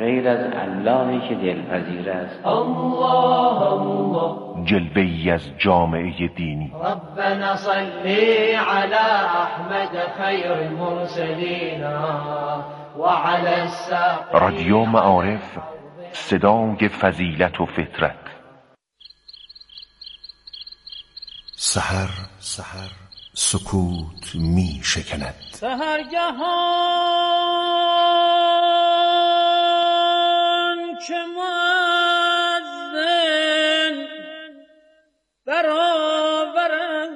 غیر از اللهی که دلپذیر است. الله الله جلوه‌ای از جامعه دینی. ربنا صلی علی احمد خیر المرسلین و علی الساقین. رادیو معارف، صدای فضیلت و فطرت. سحر سکوت می شکند. سحرگهان که مؤذن برآورد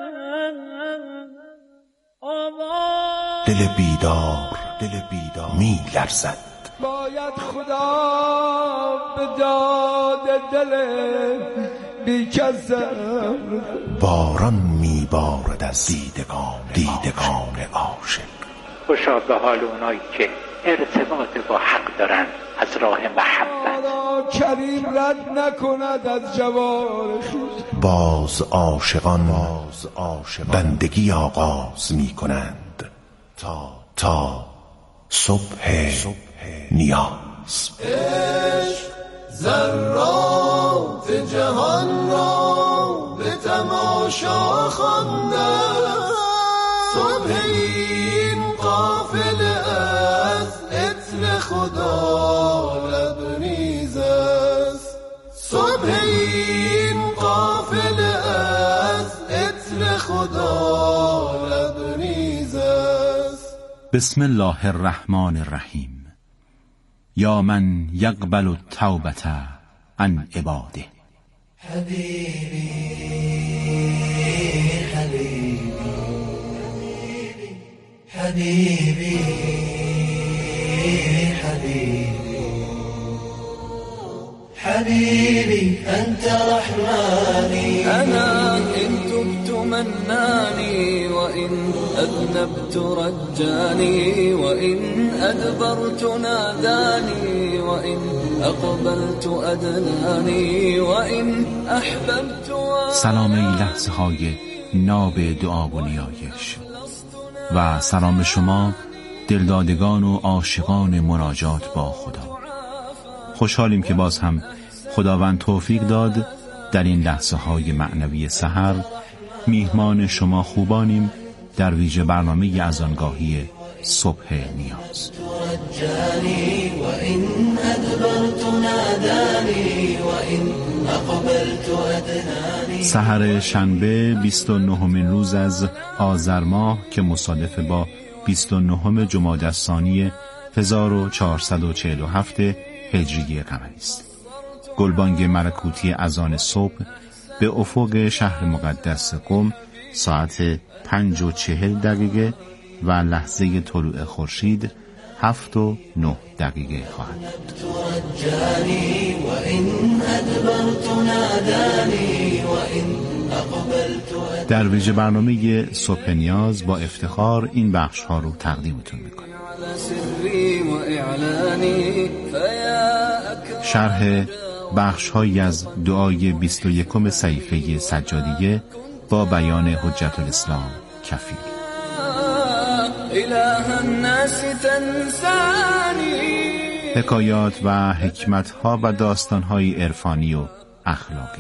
آواز، دل بیدار می لرزد. باید خدا به داد دل بیکسم. باران می بارد از دیدگان عاشق. خوشا به حال اونایی که ارتباط با حق دارن از راه محبت. کریم رد نکند از جوار خویش. باز عاشقان بندگی آغاز می کنند تا صبح نیاز. عشق ذرات جهان را به تماشا خوانده، صبح این قافله از عطر خدا لبریز است. صبح این قافله از عطر خدا لبریز است. بسم الله الرحمن الرحیم. یا من یقبل التوبة عن عباده. حبیبی حبیبی حبیبی حبیبی حبیبی انت رحمانی. انا ان تبت منانی وان اذنبت رجانی وان ادبرت نادانی وان اقبلت ادنانی وان احببت. سلام این لحظه های ناب دعا و نیایش و سلام شما دلدادگان و عاشقان مناجات با خدا. خوشحالیم که باز هم خداوند توفیق داد در این لحظه های معنوی سحر میهمان شما خوبانیم در ویژه برنامه اذانگاهی صبح نیاز. سحر شنبه 29مین روز از آذر ماه که مصادف با 29 جمادی الثانی 1447 هجری قمری است. گلبانگ ملکوتی اذان صبح به افق شهر مقدس قم ساعت 5:40 و لحظه طلوع خورشید 7:09 خواهد بود. در ویژه برنامه صبح نیاز با افتخار این بخش ها رو تقدیمتون میکنم. شرح بخش هایی از دعای 21 صحیفه سجادیه با بیان حجت الاسلام کفیل. حکایات و حکمت ها و داستان های عرفانی و اخلاقی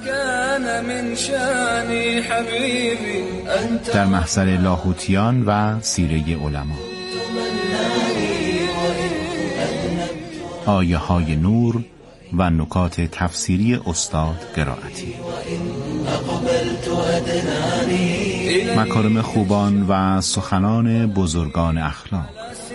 در محضر لاهوتیان و سیره علما. آیه های نور و نکات تفسیری استاد قرائتی. مکارم خوبان و سخنان بزرگان اخلاق.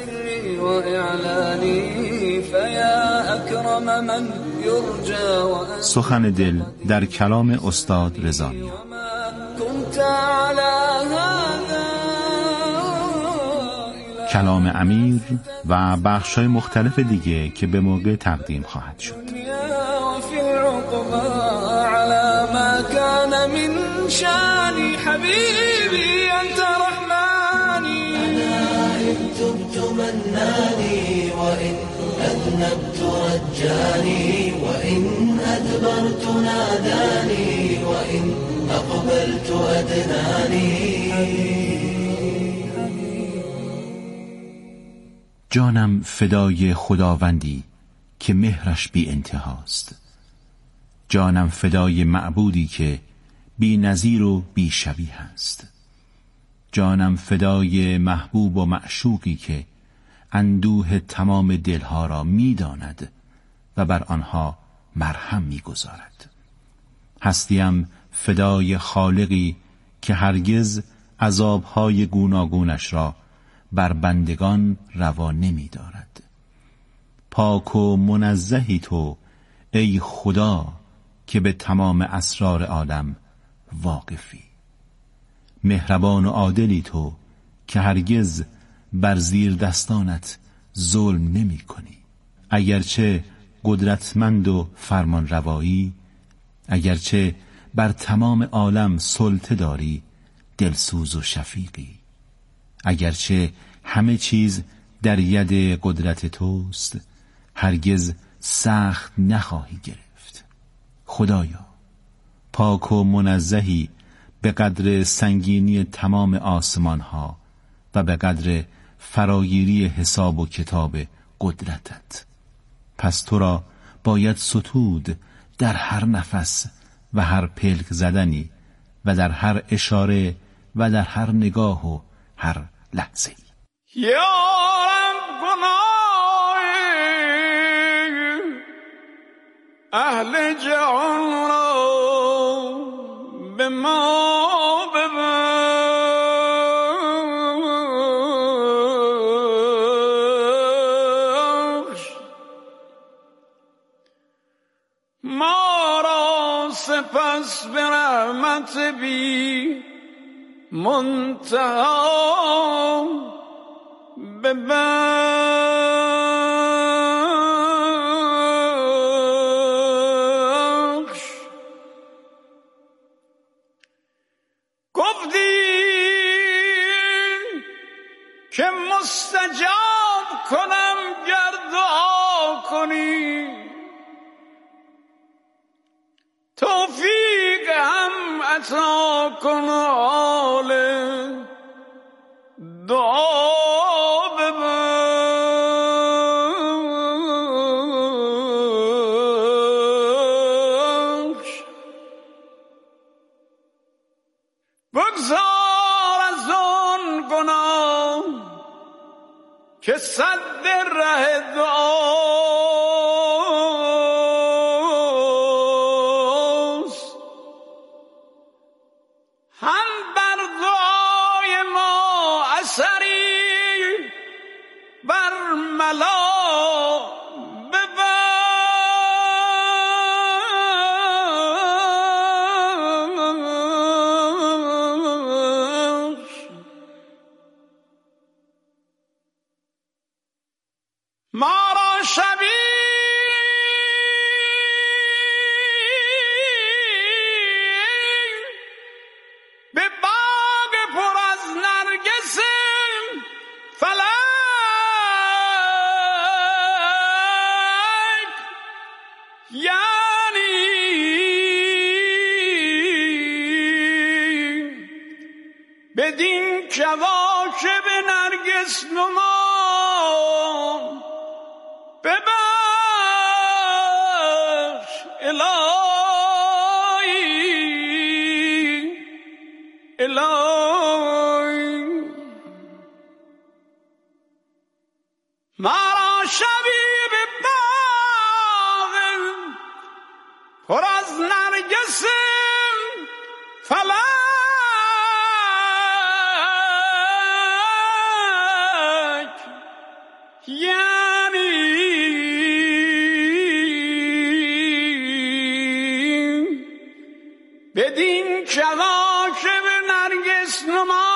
سخن دل در کلام استاد رضا میان. کلام امیر و بخش‌های مختلف دیگه که به موقع تقدیم خواهد شد. أذنبت رجاني وإن أدبرت ناداني وإن أقبلت أدناني. جانم فدای خداوندی که مهرش بی انتهاست. جانم فدای معبودی که بی نظیر و بی شبیه است. جانم فدای محبوب و معشوقی که اندوه تمام دلها را می داند و بر آنها مرهم می گذارد. هستیم فدای خالقی که هرگز عذابهای گوناگونش را بر بندگان روا نمی دارد. پاک و منزهی تو ای خدا که به تمام اسرار عالم واقفی. مهربان و عادلی تو که هرگز بر زیر دستانت ظلم نمی کنی. اگرچه قدرتمند و فرمان روایی، اگرچه بر تمام عالم سلطه داری، دلسوز و شفیقی. اگرچه همه چیز در ید قدرت توست، هرگز سخت نخواهی گرفت. خدایا، پاک و منزهی به قدر سنگینی تمام آسمان ها و به قدر فراگیری حساب و کتاب قدرتت. پس تو را باید ستود در هر نفس و هر پلک زدنی و در هر اشاره و در هر نگاه و هر لحظه. یارم گناه اهل جهان را به ما ببخش، ما را سپس به رحمت بی منتها ببخش. گفتی که مستجاب کنم گر دعا کنی، توفیق هم عطا کن حال دعا ببخش. بگذار از آن گناه که سد ره دعاست، هم بر دعای ما اثری بر ملا ببخش. ما را شبیه به باغ پر از نرگس فلک، یعنی بدین کواکب نرگس نما ببخش الهی، الهی. مرا شبیه به باغ پر از نرگس فلک، یعنی بدین کواکب نرگس نما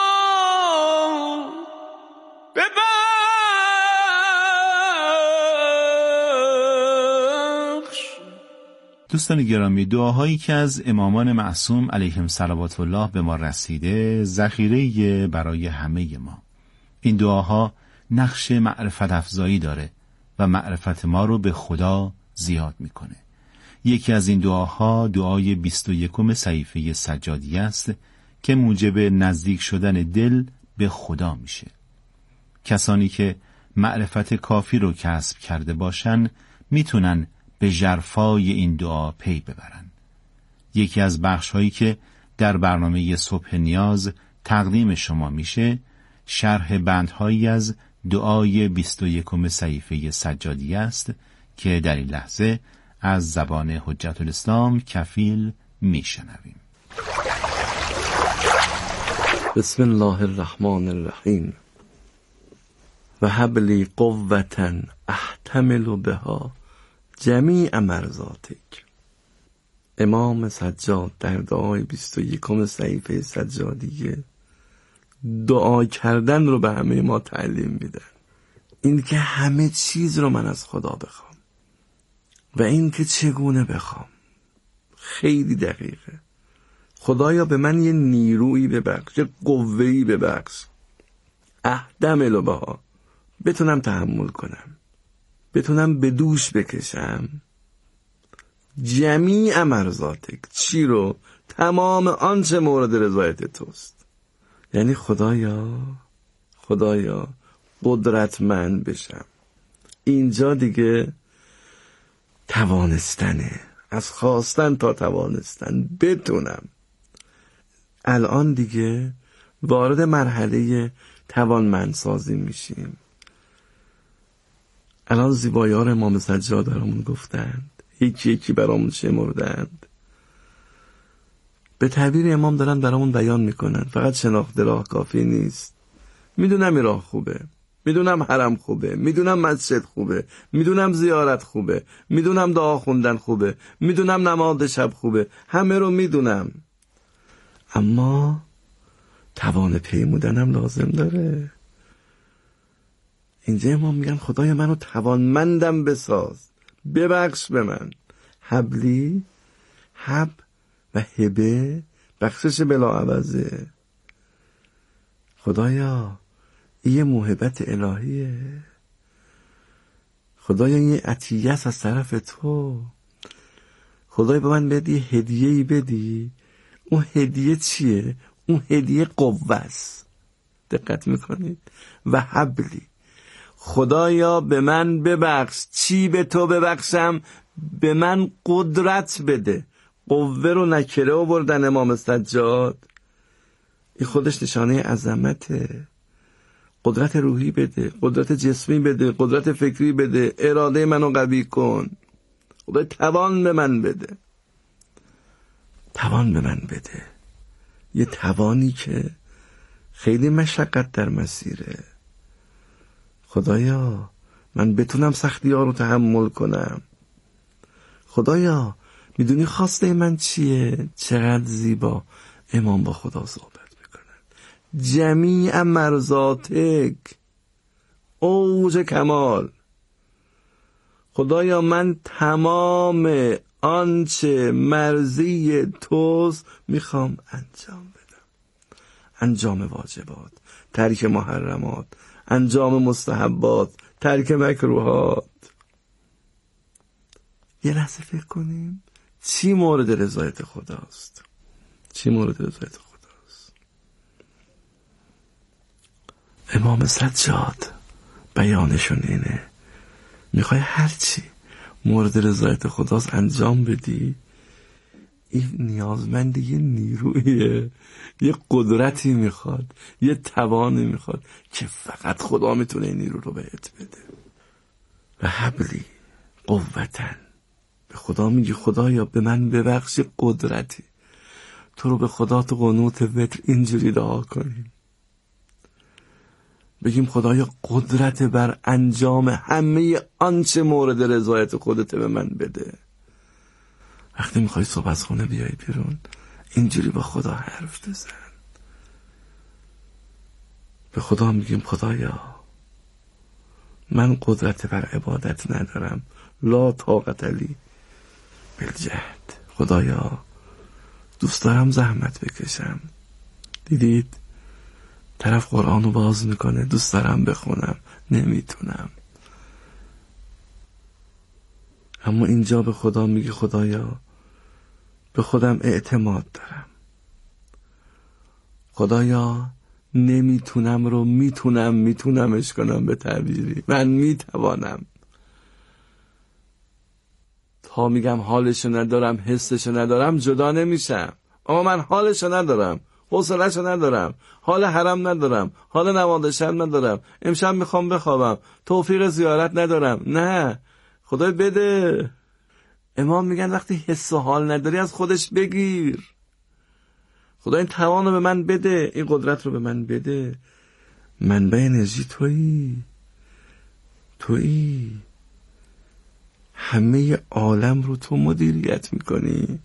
ببخش. دوستان گرامی، دعاهایی که از امامان معصوم علیهم صلوات الله به ما رسیده ذخیره برای همه ما. این دعاها نقش معرفت افزایی داره و معرفت ما رو به خدا زیاد میکنه. یکی از این دعاها دعای 21 صحیفه سجادیه است که موجب نزدیک شدن دل به خدا میشه. کسانی که معرفت کافی رو کسب کرده باشن میتونن به ژرفای این دعا پی ببرن. یکی از بخش‌هایی که در برنامه صبح نیاز تقدیم شما میشه شرح بندهایی از دعای 21 صحیفه سجادیه است که در این لحظه از زبان حجت الاسلام کفیل میشنویم. بسم الله الرحمن الرحیم. و هب لی قوة احتمل بها جمیع مرضاتک. امام سجاد در دعای 21 صحیفه سجادیه دعا کردن رو به همه ما تعلیم میدن. این که همه چیز رو من از خدا بخوام و این که چگونه بخوام خیلی دقیقه. خدایا به من یه نیرویی ببخش، یه قوه‌ای ببخش، احتمل بها، بتونم تحمل کنم، بتونم به دوش بکشم جمیع مرضاتک. چی رو؟ تمام آنچه مورد رضایت توست. یعنی خدایا قدرتمند بشم. اینجا دیگه توانستنه، از خواستن تا توانستن بتونم. الان دیگه وارد مرحله توانمندسازی میشیم. الان زیبایان امام سجاد برامون گفتند، یکی یکی برامون شمردند. به تعبیر امام دارن برامون بیان میکنن. فقط شناخت راه کافی نیست. میدونم این راه خوبه، میدونم حرم خوبه، میدونم مسجد خوبه، میدونم زیارت خوبه، میدونم دعا خوندن خوبه، میدونم نماز شب خوبه، همه رو میدونم، اما توان پیمودنم لازم داره. اینجا امام میگن خدای منو توانمندم بساز، ببخش به من. حبلی، حب و هبه بخشش بلا عوضه. خدایا یه موهبت الهیه، خدایا یه عطیت از طرف تو. خدای به من بدی هدیه‌ای بدی. اون هدیه چیه؟ اون هدیه قوه است. دقت میکنید؟ و حبلی، خدایا به من ببخش. چی به تو ببخشم؟ به من قدرت بده. قوه رو نکره آوردن امام سجاد. این خودش نشانه عظمته. قدرت روحی بده، قدرت جسمی بده، قدرت فکری بده، اراده منو قوی کن. خدای توان به من بده، توان به من بده. یه توانی که خیلی مشقت در مسیره. خدایا من بتونم سختی ها رو تحمل کنم. خدایا میدونی خواسته من چیه؟ چقدر زیبا امام با خدا صحبت میکنن. جمیع مرضاتک، اوج کمال. خدایا من تمام آنچه مرضی توست میخوام انجام بدم. انجام واجبات، ترک محرمات، انجام مستحبات، ترک مکروهات. یه لحظه فکر کنیم چی مورد رضایت خداست، چی مورد رضایت خداست. امام سجاد بیانشون اینه، میخوای هرچی مورد رضایت خداست انجام بدی. این نیازمند یه نیرویه، یه قدرتی میخواد، یه توانی میخواد که فقط خدا میتونه این نیرو رو بهت بده. و حبلی قوتن، به خدا میگی خدایا به من ببخش قدرتی. تو رو به خدا تو قنوت وتر اینجوری دعا کنیم، بگیم خدایا قدرت بر انجام همه آنچه مورد رضایت خودت به من بده. وقتی میخوای صبح از خونه بیای بیرون اینجوری با خدا حرف بزن. به خدا میگیم خدایا من قدرت بر عبادت ندارم، لا طاقت لی بالجهد. خدایا دوست دارم زحمت بکشم. دیدید طرف قرآنو باز میکنه، دوست دارم بخونم نمیتونم. اما اینجا به خدا میگی خدایا به خودم اعتماد دارم. خدایا نمیتونم رو میتونمش کنم. به تعبیری من میتوانم. تا میگم حالشو ندارم، حسشو ندارم جدا نمیشم. اما من حالشو ندارم، حوصله‌شو ندارم، حال حرم ندارم، حال نماز شب ندارم، امشب میخوام بخوابم، توفیق زیارت ندارم. نه، خدای بده. امام میگن وقتی حس و حال نداری از خودش بگیر. خدا این توان رو به من بده، این قدرت رو به من بده. منبع انرژی تویی، همه عالم رو تو مدیریت میکنی.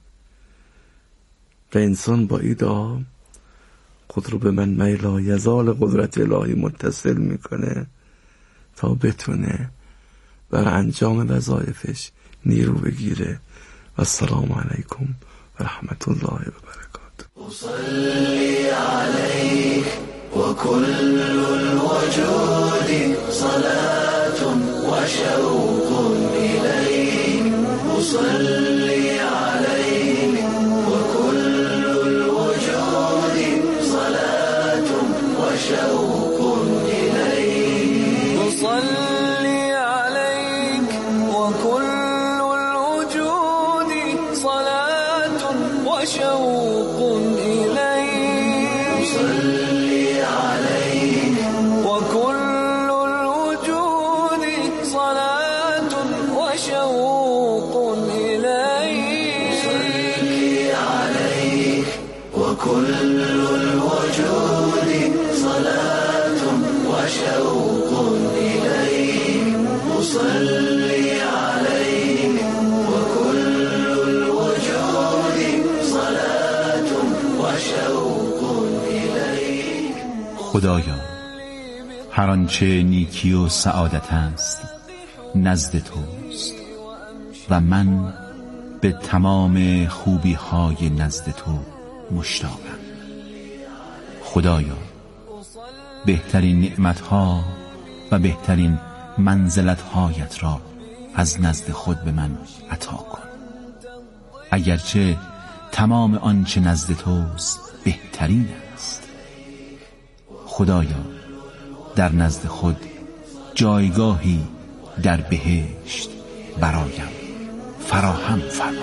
و انسان با ایدا خود رو به منبع لا یزال قدرت الهی متصل میکنه تا بتونه برای انجام وظایفش نیرو بگیره. و السلام علیکم و رحمت الله و برکاته. أصلي عليك وكل الوجود صلاة وشوق إليك. أصلي عليك وكل الوجود صلاة وشوق إليك. أصلي عليك وكل الوجود صلاة وشوق إليك. أصلي عليك وكل الوجود صلاة وشوق إليك. أصلي عليك وكل الوجود صلاة وشوق إليك. أصلي عليك وكل الوجود صلاة وشوق إليك. خدایا، هر آنچه نیکی و سعادت است نزد توست و من به تمام خوبی های نزد تو مشتاقم. خدایا، بهترین نعمت ها و بهترین منزلت هایت را از نزد خود به من عطا کن. اگرچه تمام آنچه نزد توست بهترین است. خدایا، در نزد خود جایگاهی در بهشت برایم فراهم فرما.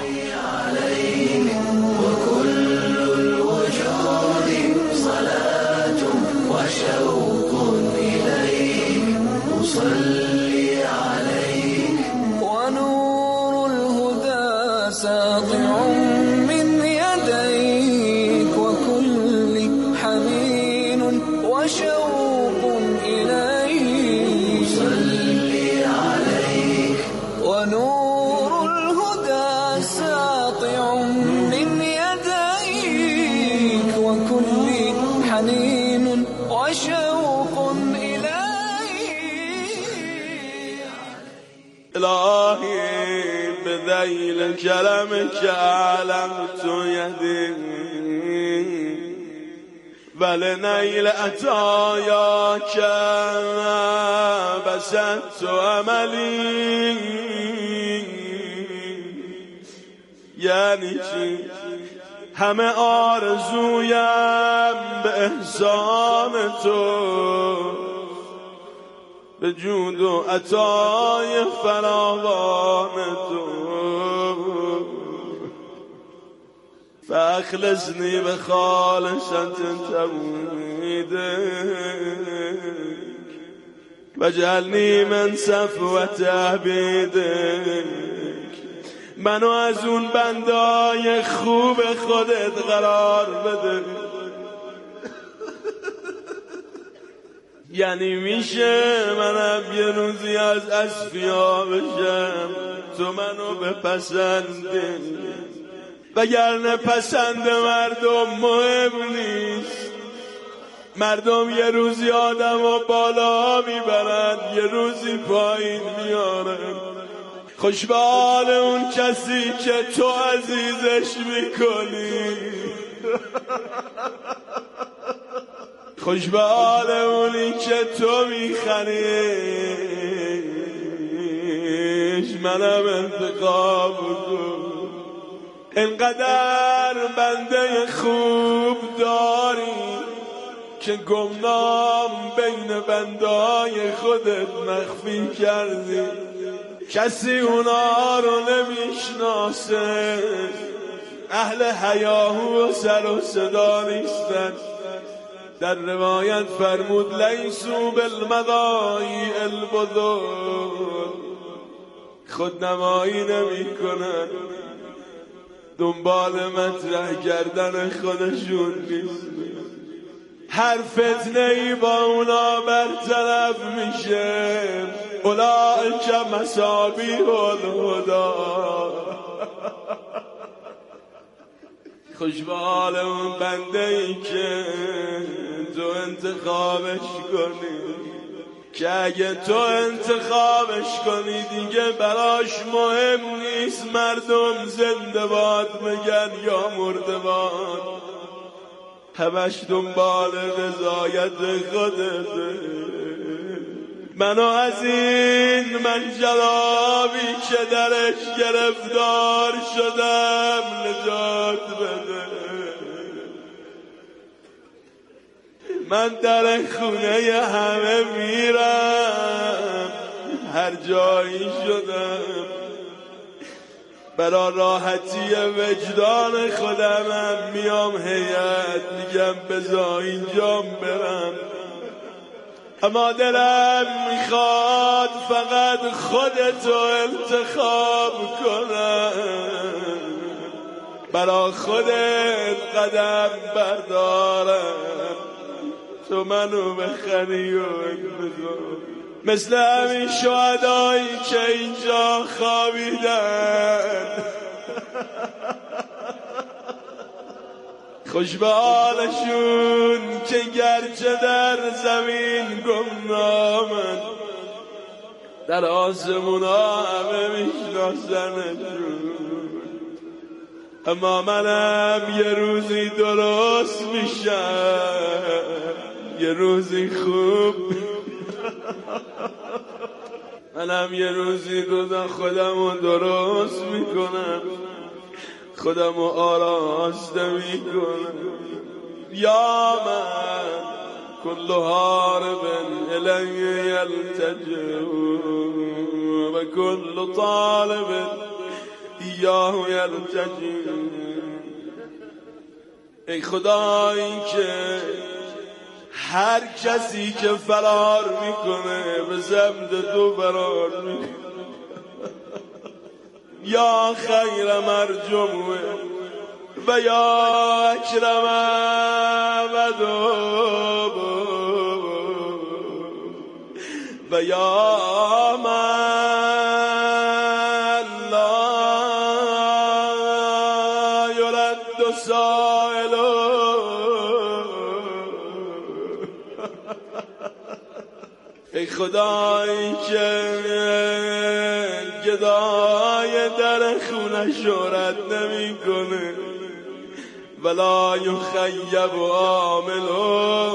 وكل الوجود صلاة وشوق إليك. أصلي عليك ونور الهدى ساطع من يديك وكل حنين وشوق إليك. أصلي عليك ونور الهدى ساطع من يديك وكل حنين وشوق إليك. إلهي بذيل كلامك علمت يدي ولنيل عطاياك بسطت أملي. یعنی چی؟ همه آرزویم به احسان تو، به جود و عطای فراوان تو. فاخلصني بخالصة توحيدك واجعلني من صفوة عبيدك. منو از اون بندای خوب خودت قرار بده. یعنی میشه منم یه روزی از اصفیا بشم تو منو بپسندی، وگرنه پسند مردم مهم نیست. مردم یه روزی آدم و بالا میبرن، یه روزی پایین میارن. خوش به حال اون کسی که تو عزیزش میکنی. خوش به حال اونی که تو میخریش. منم انتخاب کن. انقدر بنده خوب داری که گمنام بین بندای خودت مخفی کردی. کسی اونا رو نمیشناسه، اهل حیا و سر و صدا نیستن. در روایت فرمود لیسو بالمدائی البذل، خودنمایی نمی کنن، دنبال مطرح کردن خودشون نیست. هر فتنه‌ای با اونا برطرف میشه. اولئک مصابیح الهدی. خوش به حال اون بنده‌ای که تو انتخابش کنی، که اگه تو انتخابش کنی دیگه براش مهم نیست مردم زنده باد میگن یا مرده باد، همش دنبال رضایت خودته. منو از این منجلابی که درش گرفتار شدم نجات بده. من در خونه همه میرم، هر جایی شدم، برا راحتی وجدان خودمم میام هیئت میگم بذار اینجام برم، اما دلم میخواد فقط خودتو انتخاب کنم، برا خودت قدم بردارم، تو منو بخری و بذار. مثل همین شهدایی که اینجا خوابیدن، خوش به حالشون که گرچه در زمین گمنامن، در آسمونا همه میشناسنشون، اما منم یه روزی درست میشم، یه روزی خوب منم یه روزی خودمو درست میکنم، خودمو آراسته میکنم. یا من کل حارب الی یلتجئ و کل طالب ایاه یلتجئ. ای خدایی که هر کسی که فرار میکنه به سمت تو فرار میکنه، یا خیر مرجوه و یا اکرم مدوب و یا من لا یرد سائلو. ای خدایی که گدای در خونش رد نمی کنه، ولا یخیب عاملو،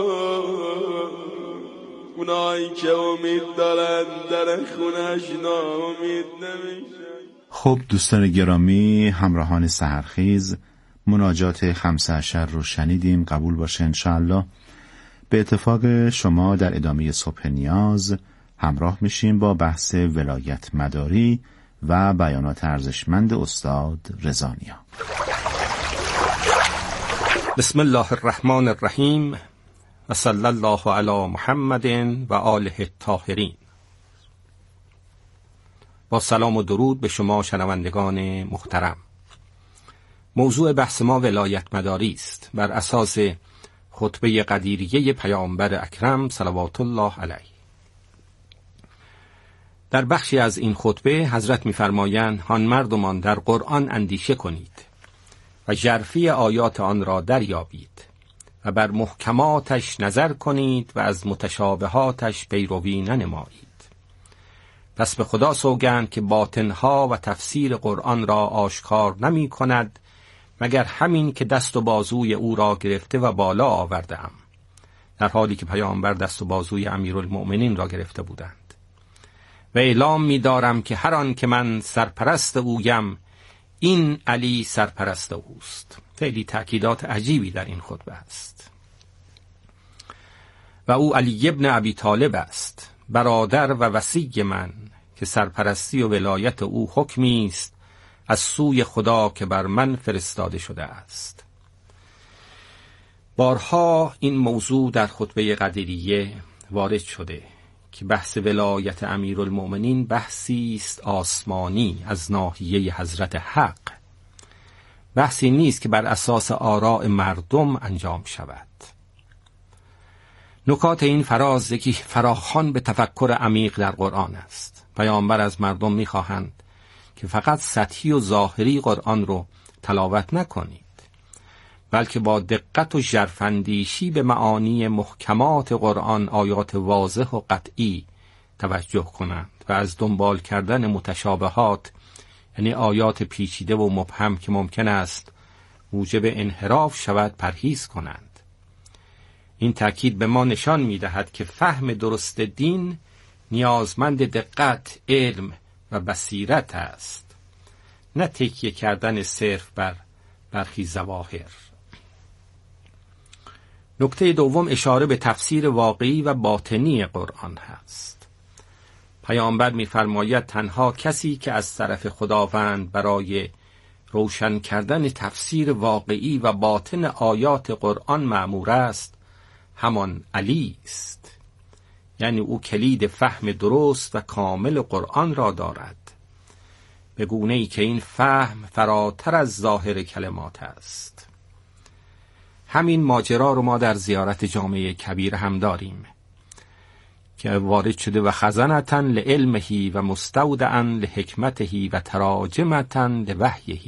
اونایی که امید دارن در خونش ناامید نمیشه. خب دوستان گرامی، همراهان سحرخیز، مناجات 5 عشر رو شنیدیم. قبول باشه انشاءالله به اتفاق شما در ادامه صبح نیاز همراه میشیم با بحث ولایت مداری و بیانات ارزشمند استاد رضا نیا. بسم الله الرحمن الرحیم و صلی الله علی محمد و آله الطاهرین. با سلام و درود به شما شنوندگان محترم. موضوع بحث ما ولایت مداری است بر اساس خطبه قدیریه پیامبر اکرم صلوات الله علیه. در بخشی از این خطبه حضرت می‌فرمایند هان مردمان در قرآن اندیشه کنید و ژرفی آیات آن را دریابید و بر محکماتش نظر کنید و از متشابهاتش پیروی ننمایید. پس به خدا سوگند که باطنها و تفسیر قرآن را آشکار نمی کند مگر همین که دست و بازوی او را گرفته و بالا آورده ام، در حالی که پیامبر دست و بازوی امیرالمؤمنین را گرفته بودند. و اعلام می دارم که هر آن که من سرپرست اویم این علی سرپرست اوست. خیلی تأکیدات عجیبی در این خطبه است. و او علی ابن ابی طالب است، برادر و وصی من که سرپرستی و ولایت او حکمی است از سوی خدا که بر من فرستاده شده است. بارها این موضوع در خطبه قدریه وارد شده که بحث ولایت امیرالمؤمنین بحثی است آسمانی از ناحیه حضرت حق، بحثی نیست که بر اساس آراء مردم انجام شود. نکات این فراز یکی فراخوان به تفکر عمیق در قرآن است. پیامبر از مردم می‌خواهند که فقط سطحی و ظاهری قرآن رو تلاوت نکنید، بلکه با دقت و ژرف‌اندیشی به معانی محکمات قرآن، آیات واضح و قطعی توجه کنند و از دنبال کردن متشابهات، یعنی آیات پیچیده و مبهم که ممکن است موجب انحراف شود، پرهیز کنند. این تأکید به ما نشان می‌دهد که فهم درست دین نیازمند دقت، علم و بصیرت است، نه تکیه کردن صرف بر برخی ظواهر. نکته دوم اشاره به تفسیر واقعی و باطنی قرآن هست. پیامبر می‌فرماید تنها کسی که از طرف خداوند برای روشن کردن تفسیر واقعی و باطن آیات قرآن مأمور است همان علی است، یعنی او کلید فهم درست و کامل قرآن را دارد، به گونه‌ای که این فهم فراتر از ظاهر کلمات است. همین ماجرا رو ما در زیارت جامع کبیر هم داریم که وارد شده و خزنتاً لعلمه و مستودعاً لحکمته و تراجمتاً لوحیه.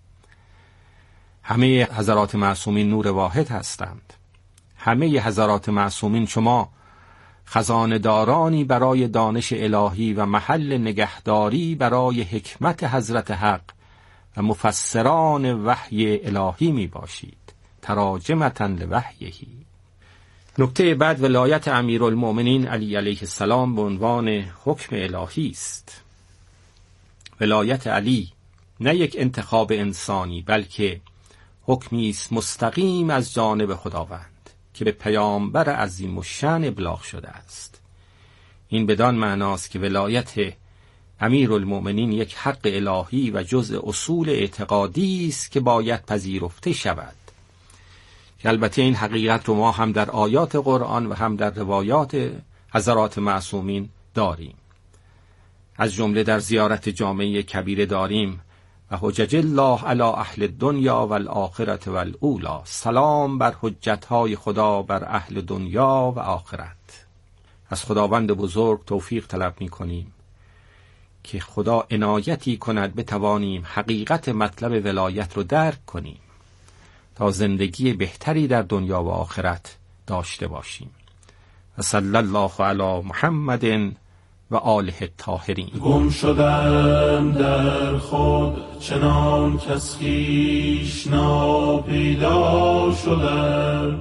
همه حضرات معصومین نور واحد هستند. همه حضرات معصومین شما خزانه‌دارانی برای دانش الهی و محل نگهداری برای حکمت حضرت حق و مفسران وحی الهی می باشید، تراجمتاً لوحیه. نکته بعد ولایت امیرالمؤمنین علی علیه السلام به عنوان حکم الهی است. ولایت علی نه یک انتخاب انسانی، بلکه حکمی است مستقیم از جانب خداوند که به پیامبر عظیم الشأن ابلاغ شده است. این بدان معناست که ولایت امیرالمؤمنین یک حق الهی و جزء اصول اعتقادی است که باید پذیرفته شود. البته این حقیقت رو ما هم در آیات قرآن و هم در روایات حضرات معصومین داریم. از جمله در زیارت جامع کبیر داریم و حجج الله علی اهل الدنیا و الاخرة و الاولی، سلام بر حجتهای خدا بر اهل دنیا و آخرت. از خداوند بزرگ توفیق طلب می کنیم که خدا عنایتی کند بتوانیم حقیقت مطلب ولایت رو درک کنیم تا زندگی بهتری در دنیا و آخرت داشته باشیم. و صلی الله علی محمد و آله الطاهرین. گم شدم در خود چنان کز خویش ناپیدا شدم،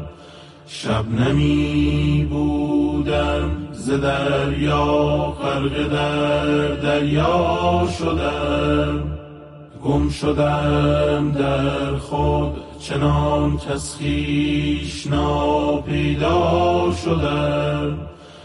شبنمی بودم ز دریا غرق در دریا شدم. گم شدم در خود چنان کز خویش ناپیدا شدم،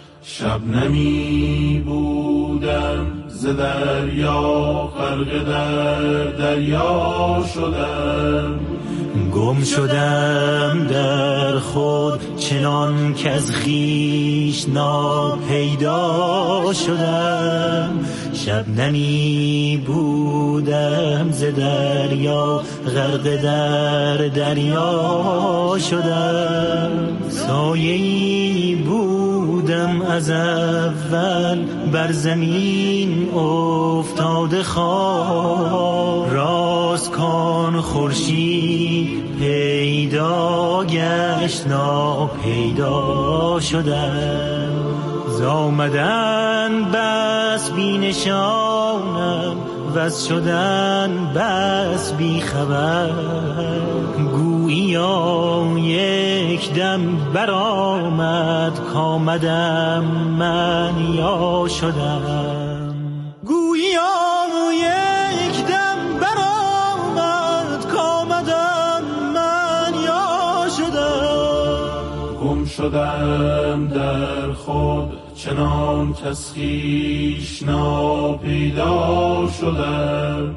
شبنمی بودم ز دریا غرق در دریا شدم. گم شدم در خود چنان که از خویش ناپیدا شدم، شبنمی بودم ز دریا غرق در دریا شدم. سایه‌ای بودم از اول بر زمین افتاده خار، راست کان خورشید پیدا گشت ناپیدا شدم. زآمدن بس بی نشانم وز شدن بس بی خبر، گوییا یک دم برآمد کآمدم من یا شدم. گوییا یک دم برآمد کآمدم من یا شدم. شدم در خود چنان کز خویش ناپیدا شدم